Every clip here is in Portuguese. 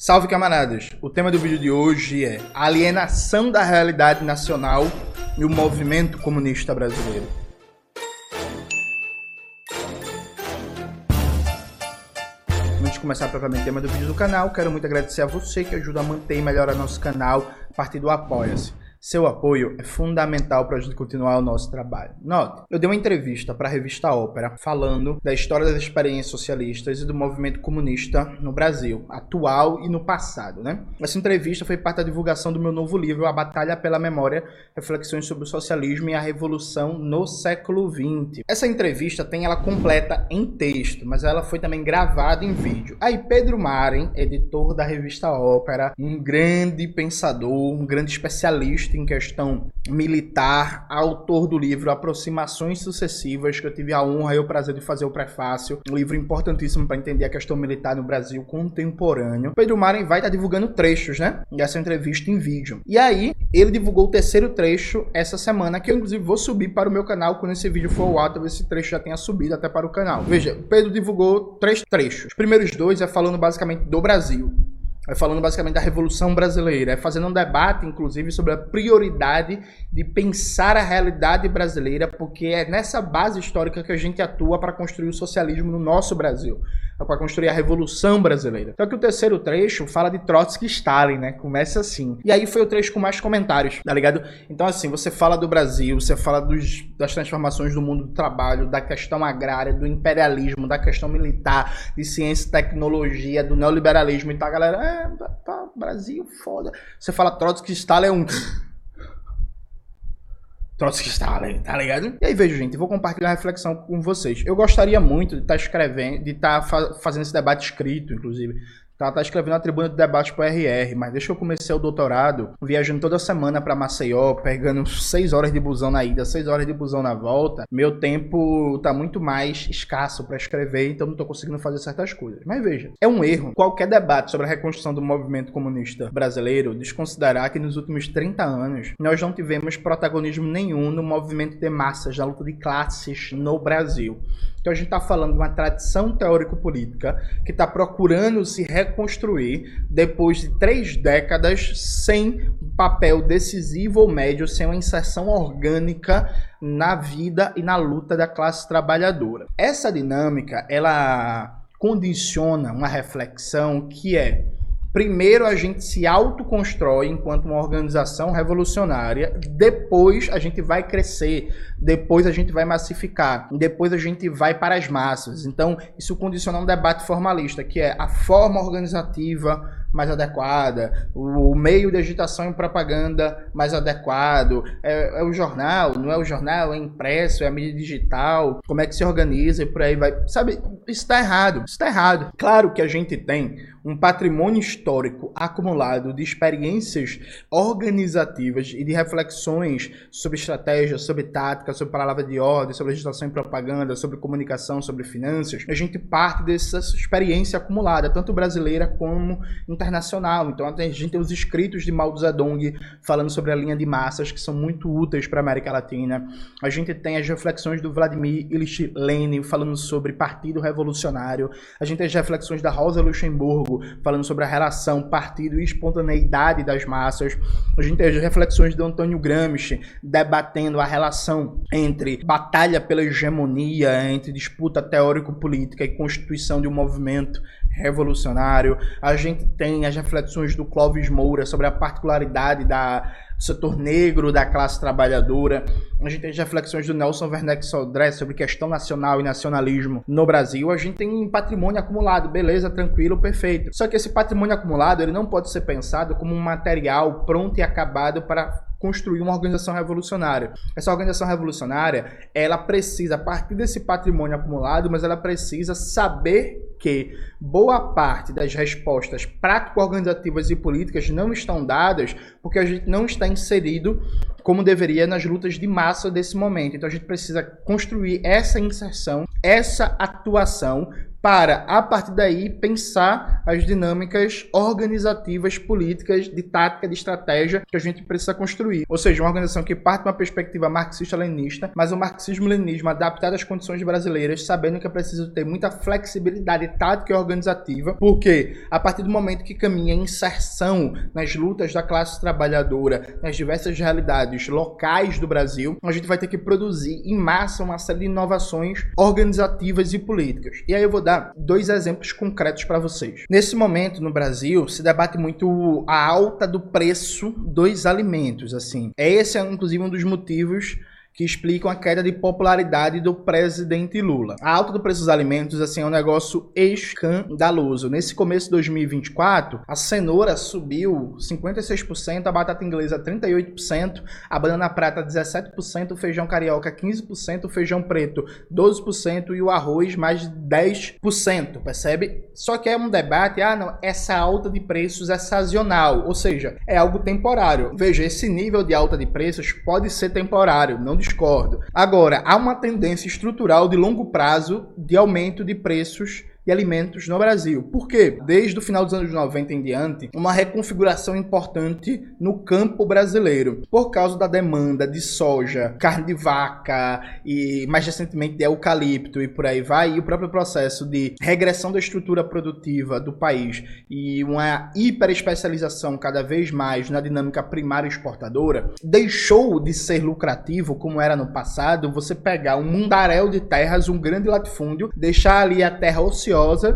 Salve, camaradas! O tema do vídeo de hoje é a alienação da realidade nacional e o movimento comunista brasileiro. Antes de começar propriamente o tema do vídeo do canal, quero muito agradecer a você que ajuda a manter e melhorar nosso canal a partir do Apoia-se. Seu apoio é fundamental para a gente continuar o nosso trabalho. Note, eu dei uma entrevista para a revista Ópera falando da história das experiências socialistas e do movimento comunista no Brasil, atual e no passado, né? Essa entrevista foi parte da divulgação do meu novo livro, A Batalha pela Memória, Reflexões sobre o Socialismo e a Revolução no Século XX. Essa entrevista tem ela completa em texto, mas ela foi também gravada em vídeo. Aí Pedro Maren, editor da revista Ópera, um grande pensador, um grande especialista em questão militar, autor do livro Aproximações Sucessivas, que eu tive a honra e o prazer de fazer o prefácio, um livro importantíssimo para entender a questão militar no Brasil contemporâneo. Pedro Maren vai estar divulgando trechos, né, dessa entrevista em vídeo. E aí, ele divulgou o terceiro trecho essa semana, que eu inclusive vou subir para o meu canal quando esse vídeo for ao ar, talvez esse trecho já tenha subido até para o canal. Veja, o Pedro divulgou 3 trechos. Os primeiros 2 é falando basicamente do Brasil. É falando basicamente da Revolução Brasileira, é fazendo um debate, inclusive, sobre a prioridade de pensar a realidade brasileira, porque é nessa base histórica que a gente atua para construir o socialismo no nosso Brasil, para construir a Revolução Brasileira. Só que o terceiro trecho fala de Trotsky e Stalin, né? Começa assim. E aí foi o trecho com mais comentários, tá ligado? Então, assim, você fala do Brasil, você fala das transformações do mundo do trabalho, da questão agrária, do imperialismo, da questão militar, de ciência e tecnologia, do neoliberalismo e tá, galera? Brasil, foda. Você fala Trotsky e Stalin é um... Trotsky e Stalin, tá ligado? E aí, veja, gente, eu vou compartilhar a reflexão com vocês. Eu gostaria muito de estar escrevendo, de estar fazendo esse debate escrito, inclusive. Ela tá escrevendo a tribuna de debate para RR, mas desde que eu comecei o doutorado, viajando toda semana para Maceió, pegando 6 horas de busão na ida, 6 horas de busão na volta, meu tempo tá muito mais escasso para escrever, então não tô conseguindo fazer certas coisas. Mas veja, é um erro qualquer debate sobre a reconstrução do movimento comunista brasileiro desconsiderar que nos últimos 30 anos nós não tivemos protagonismo nenhum no movimento de massas, na luta de classes no Brasil. Então a gente está falando de uma tradição teórico-política que está procurando se reconstruir depois de 3 décadas sem papel decisivo ou médio, sem uma inserção orgânica na vida e na luta da classe trabalhadora. Essa dinâmica, ela condiciona uma reflexão que é: primeiro a gente se autoconstrói enquanto uma organização revolucionária, depois a gente vai crescer, depois a gente vai massificar, depois a gente vai para as massas. Então isso condiciona um debate formalista, que é a forma organizativa mais adequada, o meio de agitação e propaganda mais adequado, é o jornal, não é o jornal, é impresso, é a mídia digital, como é que se organiza e por aí vai. Sabe, isso está errado, isso está errado. Claro que a gente tem um patrimônio histórico acumulado de experiências organizativas e de reflexões sobre estratégia, sobre tática, sobre palavra de ordem, sobre agitação e propaganda, sobre comunicação, sobre finanças. A gente parte dessa experiência acumulada, tanto brasileira como internacional. Então a gente tem os escritos de Mao Zedong falando sobre a linha de massas, que são muito úteis para a América Latina. A gente tem as reflexões do Vladimir Ilyich Lenin falando sobre partido revolucionário. A gente tem as reflexões da Rosa Luxemburgo falando sobre a relação partido e espontaneidade das massas. A gente tem as reflexões do Antônio Gramsci debatendo a relação entre batalha pela hegemonia, entre disputa teórico-política e constituição de um movimento revolucionário. A gente tem as reflexões do Clóvis Moura sobre a particularidade do setor negro da classe trabalhadora. A gente tem as reflexões do Nelson Werneck Sodré sobre questão nacional e nacionalismo no Brasil. A gente tem um patrimônio acumulado, beleza, tranquilo, perfeito. Só que esse patrimônio acumulado, ele não pode ser pensado como um material pronto e acabado para construir uma organização revolucionária. Essa organização revolucionária, ela precisa, a partir desse patrimônio acumulado, mas ela precisa saber que boa parte das respostas prático-organizativas e políticas não estão dadas porque a gente não está inserido como deveria nas lutas de massa desse momento. Então a gente precisa construir essa inserção, essa atuação para, a partir daí, pensar as dinâmicas organizativas, políticas, de tática, de estratégia que a gente precisa construir. Ou seja, uma organização que parte de uma perspectiva marxista-leninista, mas o marxismo-leninismo adaptado às condições brasileiras, sabendo que é preciso ter muita flexibilidade tática e organizativa, porque a partir do momento que caminha em inserção nas lutas da classe trabalhadora, nas diversas realidades locais do Brasil, a gente vai ter que produzir em massa uma série de inovações organizativas e políticas. E aí eu vou dar 2 exemplos concretos para vocês. Nesse momento, no Brasil, se debate muito a alta do preço dos alimentos. Assim. Esse é, inclusive, um dos motivos que explicam a queda de popularidade do presidente Lula. A alta do preço dos alimentos assim, é um negócio escandaloso. Nesse começo de 2024, a cenoura subiu 56%, a batata inglesa 38%, a banana prata 17%, o feijão carioca 15%, o feijão preto 12% e o arroz mais de 10%, percebe? Só que é um debate, não, essa alta de preços é sazonal, ou seja, é algo temporário. Veja, esse nível de alta de preços pode ser temporário, não discordo. Agora, há uma tendência estrutural de longo prazo de aumento de preços de alimentos no Brasil. Por quê? Desde o final dos anos 90 em diante, uma reconfiguração importante no campo brasileiro, por causa da demanda de soja, carne de vaca e mais recentemente de eucalipto e por aí vai, e o próprio processo de regressão da estrutura produtiva do país e uma hiperespecialização cada vez mais na dinâmica primária exportadora, deixou de ser lucrativo, como era no passado, você pegar um mundaréu de terras, um grande latifúndio, deixar ali a terra ociosa,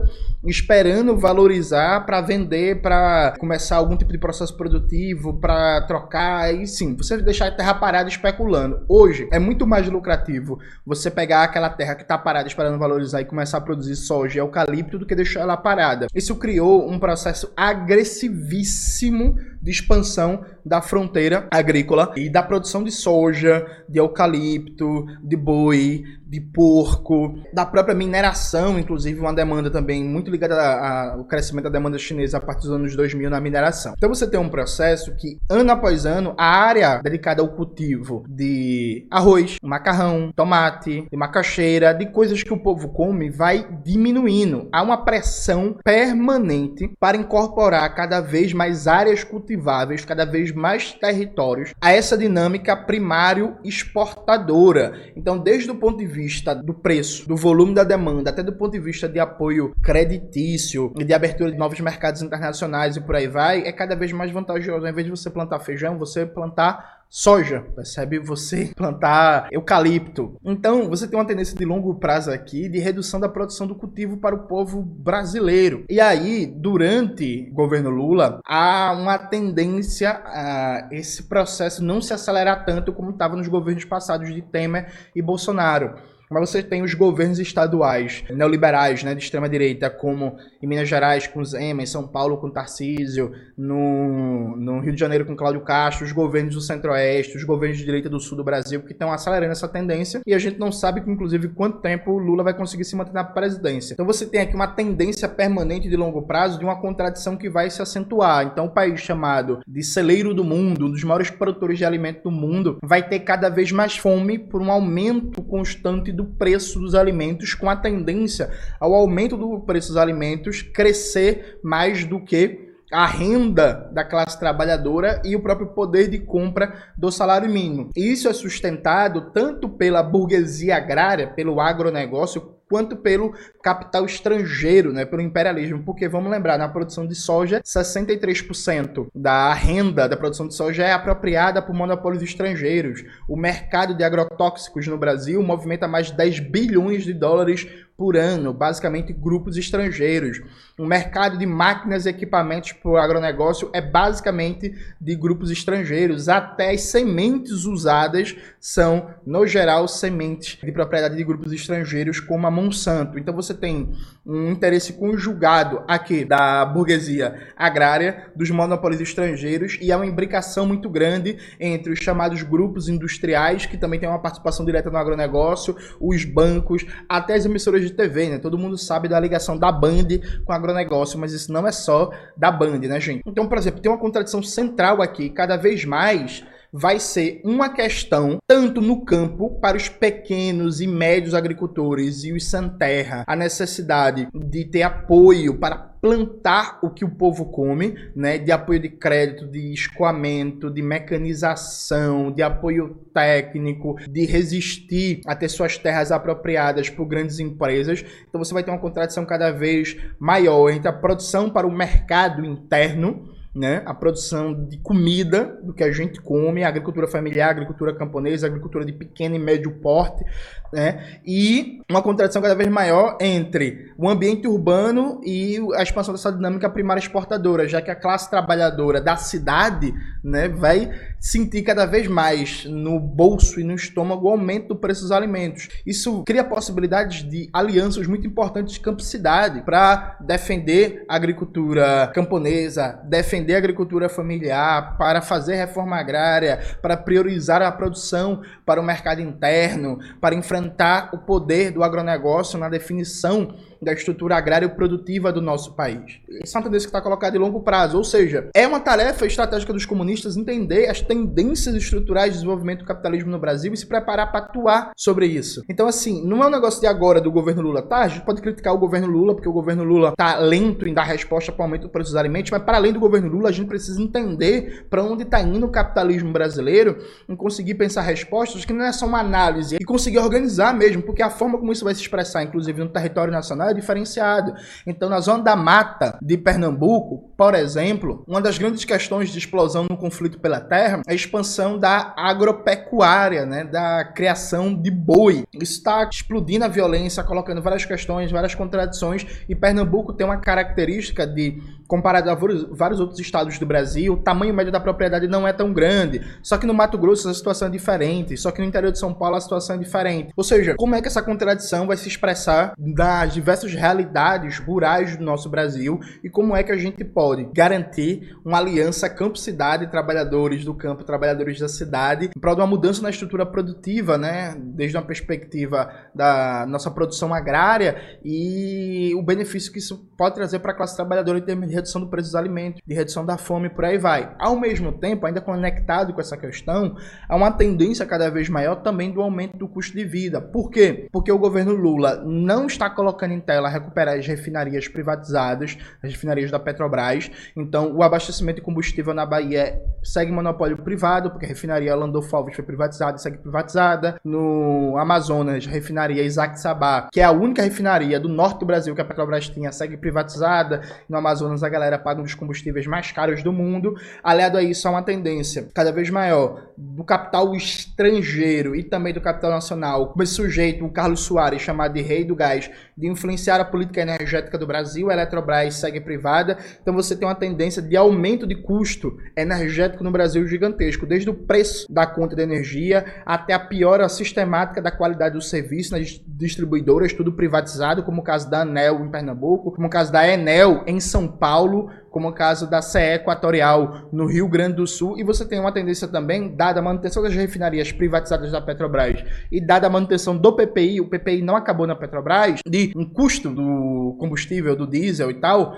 esperando valorizar para vender, para começar algum tipo de processo produtivo, para trocar, e sim, você deixar a terra parada especulando. Hoje é muito mais lucrativo você pegar aquela terra que está parada esperando valorizar e começar a produzir soja e eucalipto do que deixar ela parada. Isso criou um processo agressivíssimo de expansão da fronteira agrícola e da produção de soja, de eucalipto, de boi, de porco, da própria mineração, inclusive uma demanda também muito ligada ao crescimento da demanda chinesa a partir dos anos 2000 na mineração. Então você tem um processo que, ano após ano, a área dedicada ao cultivo de arroz, macarrão, tomate, de macaxeira, de coisas que o povo come, vai diminuindo. Há uma pressão permanente para incorporar cada vez mais áreas cultiváveis, cada vez mais territórios a essa dinâmica primário exportadora. Então, desde o ponto de vista do preço, do volume da demanda, até do ponto de vista de apoio creditício e de abertura de novos mercados internacionais e por aí vai, é cada vez mais vantajoso. Ao invés de você plantar feijão, você plantar soja, percebe? Você plantar eucalipto. Então, você tem uma tendência de longo prazo aqui de redução da produção do cultivo para o povo brasileiro. E aí, durante o governo Lula, há uma tendência a esse processo não se acelerar tanto como estava nos governos passados de Temer e Bolsonaro. Mas você tem os governos estaduais neoliberais, né, de extrema-direita, como em Minas Gerais com Zema, em São Paulo com Tarcísio, no Rio de Janeiro com Cláudio Castro, os governos do Centro-Oeste, os governos de direita do Sul do Brasil, que estão acelerando essa tendência, e a gente não sabe, inclusive, quanto tempo o Lula vai conseguir se manter na presidência. Então você tem aqui uma tendência permanente de longo prazo de uma contradição que vai se acentuar. Então o país chamado de celeiro do mundo, um dos maiores produtores de alimento do mundo, vai ter cada vez mais fome por um aumento constante do preço dos alimentos, com a tendência ao aumento do preço dos alimentos crescer mais do que a renda da classe trabalhadora e o próprio poder de compra do salário mínimo. E isso é sustentado tanto pela burguesia agrária, pelo agronegócio, quanto pelo capital estrangeiro, né, pelo imperialismo, porque vamos lembrar, na produção de soja, 63% da renda da produção de soja é apropriada por monopólios estrangeiros. O mercado de agrotóxicos no Brasil movimenta mais de 10 bilhões de dólares por ano, basicamente grupos estrangeiros. O mercado de máquinas e equipamentos para o agronegócio é basicamente de grupos estrangeiros. Até as sementes usadas são, no geral, sementes de propriedade de grupos estrangeiros, como a Monsanto. Então você tem um interesse conjugado aqui da burguesia agrária, dos monopólios estrangeiros, e há uma imbricação muito grande entre os chamados grupos industriais, que também têm uma participação direta no agronegócio, os bancos, até as emissoras de TV, né? Todo mundo sabe da ligação da Band com o agronegócio, mas isso não é só da Band, né, gente? Então, por exemplo, tem uma contradição central aqui. Cada vez mais vai ser uma questão tanto no campo para os pequenos e médios agricultores e os sem terra, a necessidade de ter apoio para plantar o que o povo come, né, de apoio de crédito, de escoamento, de mecanização, de apoio técnico, de resistir a ter suas terras apropriadas por grandes empresas. Então você vai ter uma contradição cada vez maior entre a produção para o mercado interno, né, a produção de comida, do que a gente come, a agricultura familiar, a agricultura camponesa, a agricultura de pequeno e médio porte, né, e uma contradição cada vez maior entre o ambiente urbano e a expansão dessa dinâmica primária exportadora, já que a classe trabalhadora da cidade, né, vai sentir cada vez mais no bolso e no estômago o aumento do preço dos alimentos. Isso cria possibilidades de alianças muito importantes de campo-cidade para defender a agricultura camponesa, defender a agricultura familiar, para fazer reforma agrária, para priorizar a produção para o mercado interno, para enfrentar o poder do agronegócio na definição da estrutura agrária produtiva do nosso país. Isso é uma tendência que está colocada em longo prazo, ou seja, é uma tarefa estratégica dos comunistas entender as tendências estruturais de desenvolvimento do capitalismo no Brasil e se preparar para atuar sobre isso. Então, assim, não é um negócio de agora do governo Lula, tá? A gente pode criticar o governo Lula, porque o governo Lula está lento em dar resposta para o aumento do preço dos alimentos, mas para além do governo Lula, a gente precisa entender para onde está indo o capitalismo brasileiro e conseguir pensar respostas que não é só uma análise, e conseguir organizar mesmo, porque a forma como isso vai se expressar, inclusive no território nacional, é diferenciado. Então, na zona da mata de Pernambuco, por exemplo, uma das grandes questões de explosão no conflito pela terra é a expansão da agropecuária, né, da criação de boi. Isso está explodindo a violência, colocando várias questões, várias contradições, e Pernambuco tem uma característica de, comparado a vários outros estados do Brasil, o tamanho médio da propriedade não é tão grande. Só que no Mato Grosso a situação é diferente, só que no interior de São Paulo a situação é diferente. Ou seja, como é que essa contradição vai se expressar das diversas realidades rurais do nosso Brasil e como é que a gente pode garantir uma aliança campo-cidade, trabalhadores do campo, trabalhadores da cidade, em prol de uma mudança na estrutura produtiva, né, desde uma perspectiva da nossa produção agrária e o benefício que isso pode trazer para a classe trabalhadora em termos de redução do preço dos alimentos, de redução da fome, por aí vai. Ao mesmo tempo, ainda conectado com essa questão, há uma tendência cada vez maior também do aumento do custo de vida. Por quê? Porque o governo Lula não está colocando em tela recuperar as refinarias privatizadas, as refinarias da Petrobras. Então, o abastecimento de combustível na Bahia segue monopólio privado, porque a refinaria Landolfo Alves foi privatizada e segue privatizada. No Amazonas, a refinaria Isaac Sabá, que é a única refinaria do norte do Brasil que a Petrobras tinha, segue privatizada. No Amazonas, a galera paga um dos combustíveis mais caros do mundo. Aliado a isso, há uma tendência cada vez maior do capital estrangeiro e também do capital nacional, como esse sujeito, o Carlos Soares, chamado de rei do gás, de influenciar a política energética do Brasil. A Eletrobras segue privada. Então você tem uma tendência de aumento de custo energético no Brasil gigantesco, desde o preço da conta de energia até a piora sistemática da qualidade do serviço nas distribuidoras, tudo privatizado, como o caso da ANEEL em Pernambuco, como o caso da Enel em São Paulo, como o caso da CE Equatorial no Rio Grande do Sul. E você tem uma tendência também, dada a manutenção das refinarias privatizadas da Petrobras e dada a manutenção do PPI, o PPI não acabou na Petrobras, de um custo do combustível, do diesel e tal,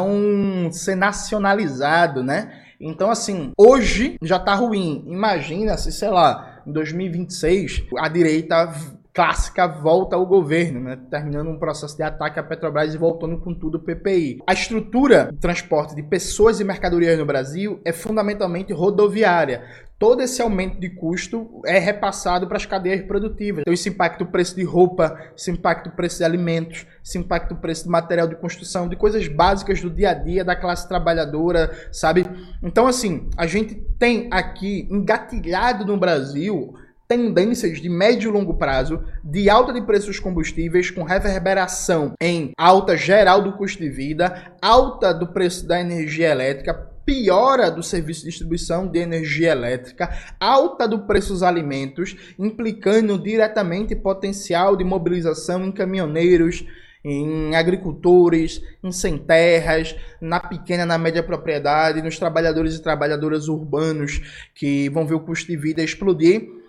não ser nacionalizado, né? Então, assim, hoje já tá ruim. Imagina se, sei lá, em 2026, a direita clássica volta ao governo, né? Terminando um processo de ataque à Petrobras e voltando com tudo o PPI. A estrutura de transporte de pessoas e mercadorias no Brasil é fundamentalmente rodoviária. Todo esse aumento de custo é repassado para as cadeias produtivas. Então isso impacta o preço de roupa, isso impacta o preço de alimentos, isso impacta o preço de material de construção, de coisas básicas do dia a dia da classe trabalhadora, sabe? Então, assim, a gente tem aqui engatilhado no Brasil tendências de médio e longo prazo de alta de preços dos combustíveis com reverberação em alta geral do custo de vida, alta do preço da energia elétrica, piora do serviço de distribuição de energia elétrica, alta do preço dos alimentos, implicando diretamente potencial de mobilização em caminhoneiros, em agricultores, em sem terras, na pequena, na média propriedade, nos trabalhadores e trabalhadoras urbanos que vão ver o custo de vida explodir.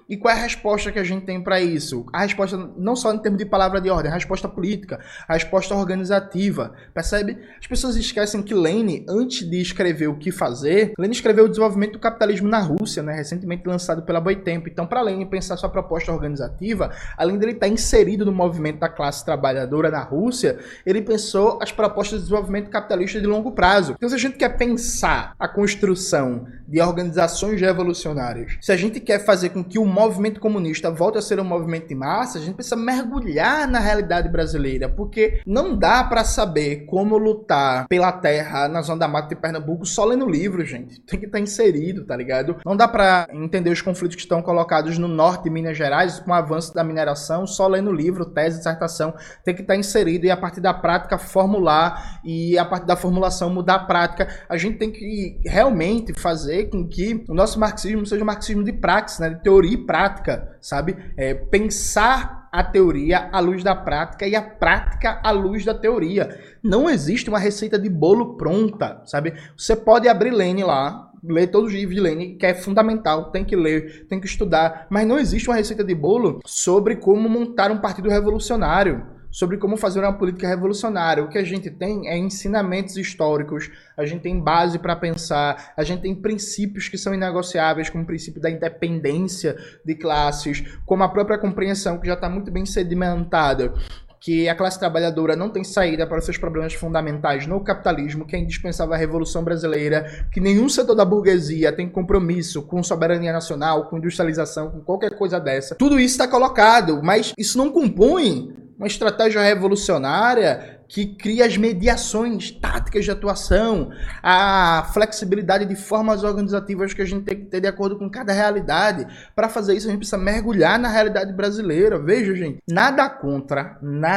E qual é a resposta que a gente tem para isso? A resposta não só em termos de palavra de ordem, a resposta política, a resposta organizativa, percebe? As pessoas esquecem que Lenin, antes de escrever O que Fazer, Lenin escreveu O Desenvolvimento do Capitalismo na Rússia, né, recentemente lançado pela Boitempo. Então, para Lenin pensar sua proposta organizativa, além dele estar inserido no movimento da classe trabalhadora na Rússia, ele pensou as propostas de desenvolvimento capitalista de longo prazo. Então, se a gente quer pensar a construção de organizações revolucionárias, se a gente quer fazer com que o movimento comunista volte a ser um movimento de massa, a gente precisa mergulhar na realidade brasileira, porque não dá para saber como lutar pela terra na Zona da Mata de Pernambuco só lendo livro, gente. Tem que estar inserido, tá ligado? Não dá para entender os conflitos que estão colocados no norte de Minas Gerais com o avanço da mineração só lendo livro, tese, dissertação. Tem que estar inserido e a partir da prática formular e a partir da formulação mudar a prática. A gente tem que realmente fazer com que o nosso marxismo seja um marxismo de praxis, né? De teoria e prática, sabe? Pensar a teoria à luz da prática e a prática à luz da teoria. Não existe uma receita de bolo pronta, sabe? Você pode abrir Lenin lá, ler todos os livros de Lenin, que é fundamental, tem que ler, tem que estudar, mas não existe uma receita de bolo sobre como montar um partido revolucionário, sobre como fazer uma política revolucionária. O que a gente tem é ensinamentos históricos, a gente tem base para pensar, a gente tem princípios que são inegociáveis, como o princípio da independência de classes, como a própria compreensão que já está muito bem sedimentada, que a classe trabalhadora não tem saída para os seus problemas fundamentais no capitalismo, que é indispensável à Revolução Brasileira, que nenhum setor da burguesia tem compromisso com soberania nacional, com industrialização, com qualquer coisa dessa. Tudo isso está colocado, mas isso não compõe uma estratégia revolucionária que cria as mediações táticas de atuação, a flexibilidade de formas organizativas que a gente tem que ter de acordo com cada realidade. Para fazer isso, a gente precisa mergulhar na realidade brasileira. Veja, gente, nada contra,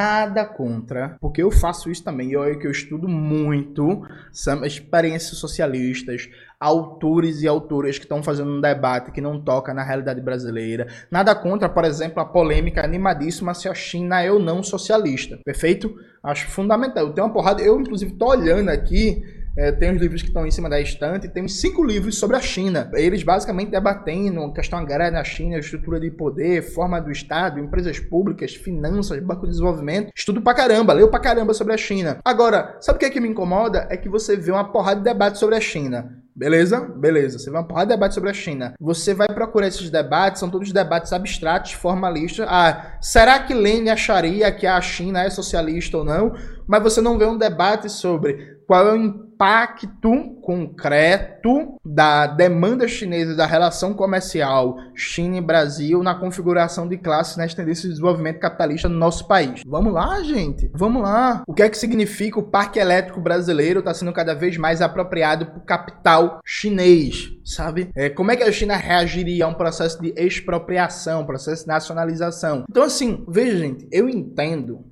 porque eu faço isso também, que eu estudo muito, são experiências socialistas, autores e autoras que estão fazendo um debate que não toca na realidade brasileira. Nada contra, por exemplo, a polêmica animadíssima se a China é ou não socialista. Perfeito? Acho fundamental. Tem uma porrada, eu inclusive tô olhando aqui, tem os livros que estão em cima da estante, tem uns 5 livros sobre a China. Eles basicamente debatendo a questão agrária na China, estrutura de poder, forma do Estado, empresas públicas, finanças, banco de desenvolvimento. Estudo pra caramba, leio pra caramba sobre a China. Agora, sabe o que é que me incomoda? É que você vê uma porrada de debate sobre a China. Beleza? Beleza. Você vai uma porrada de debate sobre a China. Você vai procurar esses debates, são todos debates abstratos, formalistas. Será que Lenin acharia que a China é socialista ou não? Mas você não vê um debate sobre qual é o impacto concreto da demanda chinesa, da relação comercial China e Brasil na configuração de classes nas tendências de desenvolvimento capitalista no nosso país. Vamos lá, gente. Vamos lá. O que é que significa o parque elétrico brasileiro está sendo cada vez mais apropriado por capital chinês, sabe? Como é que a China reagiria a um processo de expropriação, processo de nacionalização? Então, assim, veja, gente, eu entendo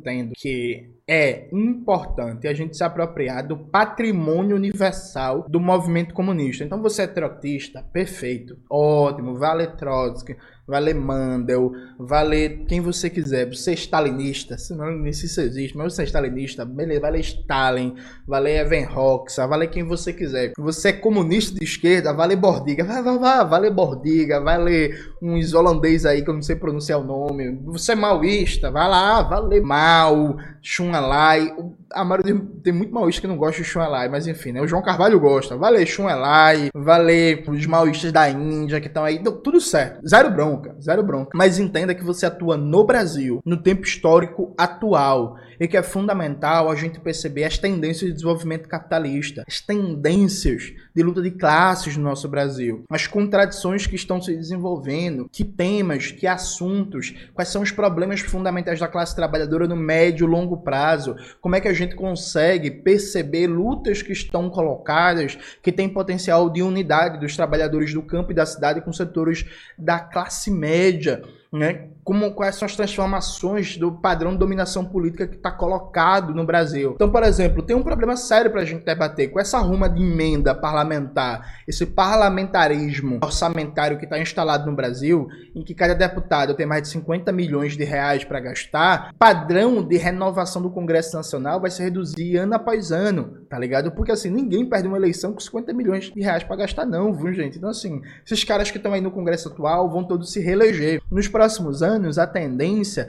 que é importante a gente se apropriar do patrimônio universal do movimento comunista. Então você é trotskista, perfeito, ótimo, vai ler Trotsky, vai ler Mandel, vai ler quem você quiser. Você é stalinista, se não isso existe, mas você é stalinista, beleza, vai ler Stalin, vai ler Evan Hoxha, vai ler quem você quiser. Você é comunista de esquerda, vai ler Bordiga, vai ler Bordiga, vai ler uns holandês aí que eu não sei pronunciar o nome. Você é maoísta, vai lá, vai ler Mao, Chun Lai. A maioria tem muito maoísta que não gosta de Chun Lai, mas enfim, né? O João Carvalho gosta. Vai ler Chun Lai, vai ler os maoístas da Índia que estão aí, tudo certo. Zero bronca. Mas entenda que você atua no Brasil, no tempo histórico atual, e que é fundamental a gente perceber as tendências de desenvolvimento capitalista, as tendências de luta de classes no nosso Brasil, as contradições que estão se desenvolvendo, que temas, que assuntos, quais são os problemas fundamentais da classe trabalhadora no médio e longo prazo, como é que a gente consegue perceber lutas que estão colocadas, que têm potencial de unidade dos trabalhadores do campo e da cidade com setores da classe média. né? Quais são as transformações do padrão de dominação política que está colocado no Brasil. Então, por exemplo, tem um problema sério para a gente debater com essa ruma de emenda parlamentar, esse parlamentarismo orçamentário que está instalado no Brasil, em que cada deputado tem mais de 50 milhões de reais para gastar. O padrão de renovação do Congresso Nacional vai se reduzir ano após ano, tá ligado? Porque assim, ninguém perde uma eleição com 50 milhões de reais para gastar não, viu, gente? Então assim, esses caras que estão aí no Congresso atual vão todos se reeleger. Nos próximos anos, a tendência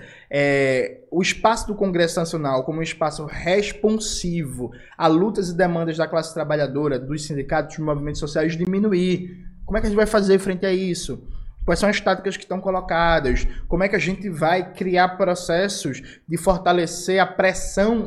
é o espaço do Congresso Nacional como um espaço responsivo a lutas e demandas da classe trabalhadora, dos sindicatos, dos movimentos sociais diminuir. Como é que a gente vai fazer frente a isso? Quais são as táticas que estão colocadas? Como é que a gente vai criar processos de fortalecer a pressão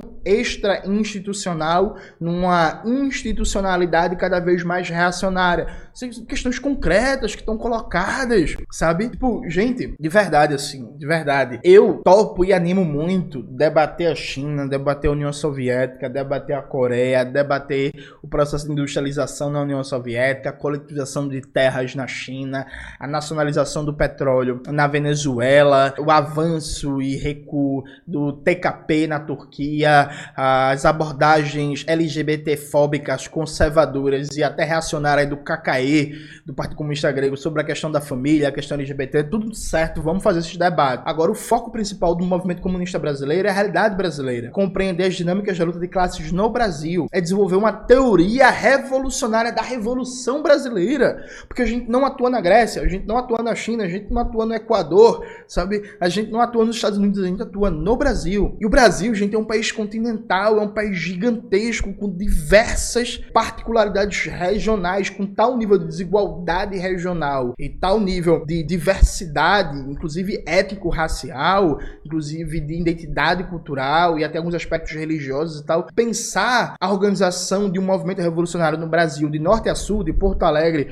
extra-institucional numa institucionalidade cada vez mais reacionária? São questões concretas que estão colocadas, sabe? Tipo, gente, de verdade, assim, de verdade, eu topo e animo muito debater a China, debater a União Soviética, debater a Coreia, debater o processo de industrialização na União Soviética, a coletivização de terras na China, a nacionalização do petróleo na Venezuela, o avanço e recuo do TKP na Turquia, as abordagens LGBT-fóbicas, conservadoras e até reacionárias do KKE, do Partido Comunista Grego, sobre a questão da família, a questão LGBT, tudo certo, vamos fazer esse debate. Agora, o foco principal do movimento comunista brasileiro é a realidade brasileira, compreender as dinâmicas da luta de classes no Brasil, é desenvolver uma teoria revolucionária da Revolução Brasileira, porque a gente não atua na Grécia, a gente não atua na China, a gente não atua no Equador, sabe? A gente não atua nos Estados Unidos, a gente atua no Brasil. E o Brasil, gente, é um país continental, é um país gigantesco, com diversas particularidades regionais, com tal nível de desigualdade regional e tal nível de diversidade, inclusive étnico-racial, inclusive de identidade cultural e até alguns aspectos religiosos e tal. Pensar a organização de um movimento revolucionário no Brasil, de norte a sul, de Porto Alegre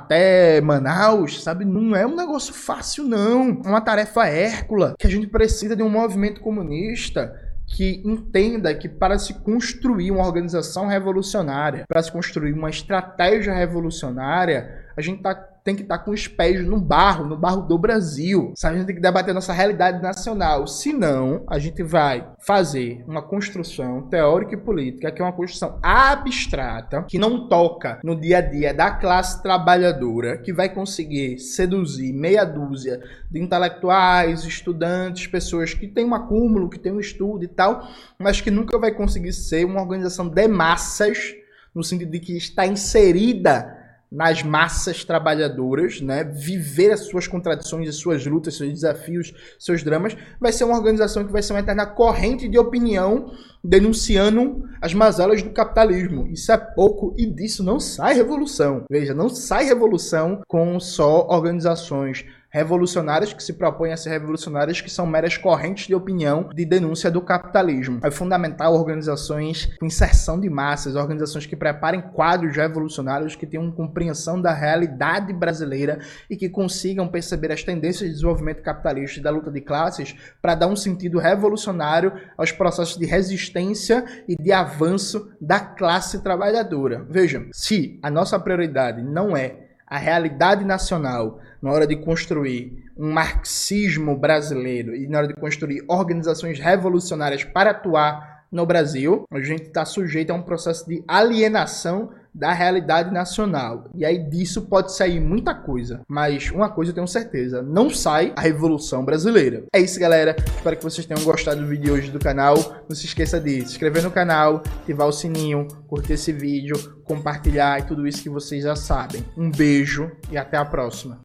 até Manaus, sabe? Não é um negócio fácil, não. É uma tarefa hércula, que a gente precisa de um movimento comunista que entenda que para se construir uma organização revolucionária, para se construir uma estratégia revolucionária, a gente tem que estar com os pés no barro do Brasil, sabe? A gente tem que debater a nossa realidade nacional, senão a gente vai fazer uma construção teórica e política que é uma construção abstrata, que não toca no dia a dia da classe trabalhadora, que vai conseguir seduzir meia dúzia de intelectuais, estudantes, pessoas que têm um acúmulo, que têm um estudo e tal, mas que nunca vai conseguir ser uma organização de massas, no sentido de que está inserida nas massas trabalhadoras, né? Viver as suas contradições, as suas lutas, seus desafios, seus dramas. Vai ser uma organização que vai ser uma eterna corrente de opinião denunciando as mazelas do capitalismo. Isso é pouco e disso não sai revolução. Veja, não sai revolução com só organizações revolucionárias que se propõem a ser revolucionárias, que são meras correntes de opinião de denúncia do capitalismo. É fundamental organizações com inserção de massas, organizações que preparem quadros revolucionários, que tenham compreensão da realidade brasileira e que consigam perceber as tendências de desenvolvimento capitalista e da luta de classes para dar um sentido revolucionário aos processos de resistência e de avanço da classe trabalhadora. Vejam, se a nossa prioridade não é a realidade nacional na hora de construir um marxismo brasileiro e na hora de construir organizações revolucionárias para atuar no Brasil, a gente está sujeito a um processo de alienação da realidade nacional. E aí disso pode sair muita coisa, mas uma coisa eu tenho certeza, não sai a Revolução Brasileira. É isso, galera. Espero que vocês tenham gostado do vídeo de hoje do canal. Não se esqueça de se inscrever no canal, ativar o sininho, curtir esse vídeo, compartilhar e tudo isso que vocês já sabem. Um beijo e até a próxima.